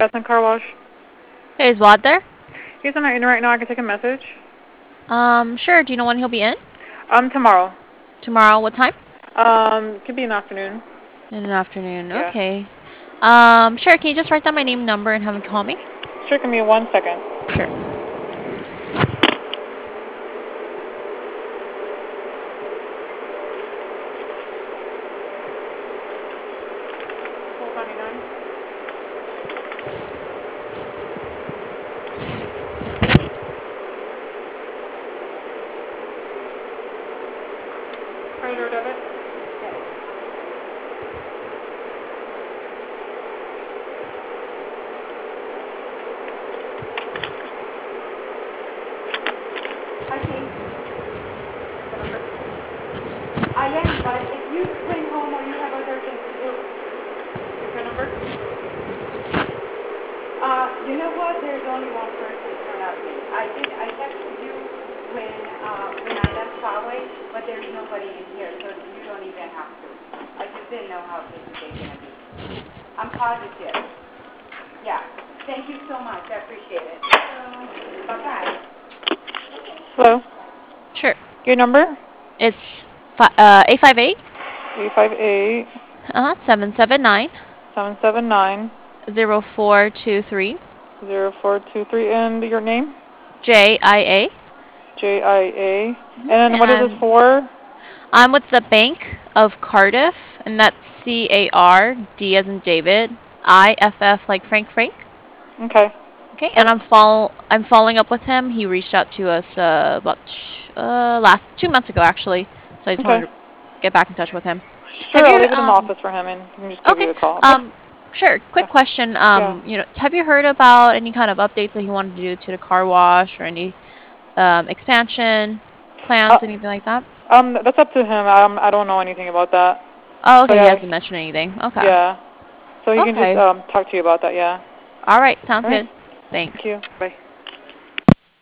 Bethlehem Car Wash. Hey, is Vlad there? He's not in right now. I can take a message. Sure. Do you know when he'll be in? Tomorrow. Tomorrow, what time? Could be in the afternoon. In the afternoon. Yeah. Okay. Sure. Can you just write down my name and number and have him call me? Sure, give me 1 second. Sure. Credit or debit? I think I am, but if you went home or you have other things to do, Your number? you know what? There's only one person for nothing. I texted you when I left Huawei, but there's nobody in here, so you don't even have to. I just didn't know how this is going to be. I'm positive. Yeah. Thank you so much. I appreciate it. Bye-bye. Hello? Sure. Your number? It's 858 858 779 779 0423 0423. And your name? JIA. JIA. And what is this And for? I'm with the Bank of Cardiff, and that's CARD as in David, IFF like Frank. Okay. Okay, and I'm following up with him. He reached out to us about last 2 months ago actually, so I just Okay. wanted to get back in touch with him. Sure, I'll leave it in the office for him and he can just give Okay. you a call. Okay? Sure. Quick question. Yeah. Have you heard about any kind of updates that he wanted to do to the car wash or any expansion plans, anything like that? That's up to him. I don't know anything about that. Oh, okay. So, He yeah. hasn't mentioned anything. Okay. Yeah. So he can just Okay. talk to you about that, yeah. All right. Sounds All right. good. Thanks. Thank you. Bye.